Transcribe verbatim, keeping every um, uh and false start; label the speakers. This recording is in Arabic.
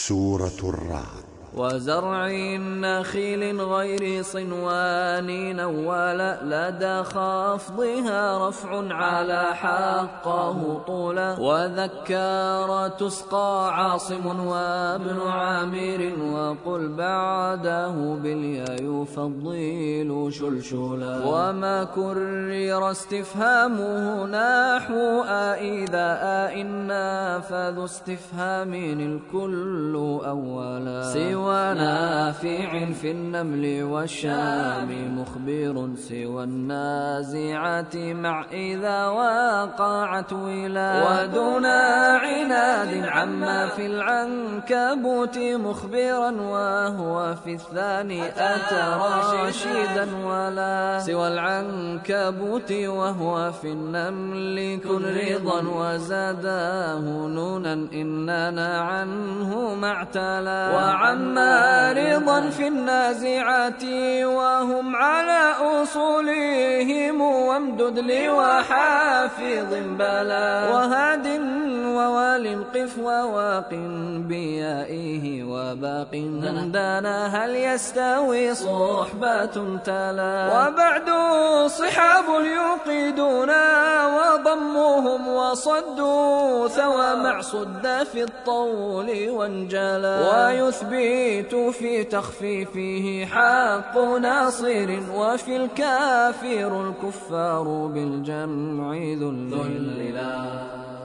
Speaker 1: سورة الرعد.
Speaker 2: وزرع نخيل غير صنوان نوال لدى خفضها رفع على حقه طولا وذكار تسقى عاصم وابن عامر وقل بعده بالياء يفضل شلشلا وما كرر استفهامه نحو أئذا أئنا فذو استفهام الكل أولا ونافع في النمل والشام مخبر سوى النازعات مع إذا وقعت ولا ودون عناد عما في العنكبوت مخبرا وهو في الثاني أتى راشدا ولا سوى العنكبوت وهو في النمل كن رضا وزاداه نونا إننا عنه معتلا وعما رضا في النازعات وهم على أصولهم وامدد لي وحافظ بلا وهاد ووال قف وواق بيائه وباق دانا هل يستوي صحبة تلا وبعد صحاب يوقدون وضموهم وصدوا ثوى مع صد في الطول وانجلا ويثبت في تخفيفه حق ناصر وفي الكافر الكفار بالجمع ذللا.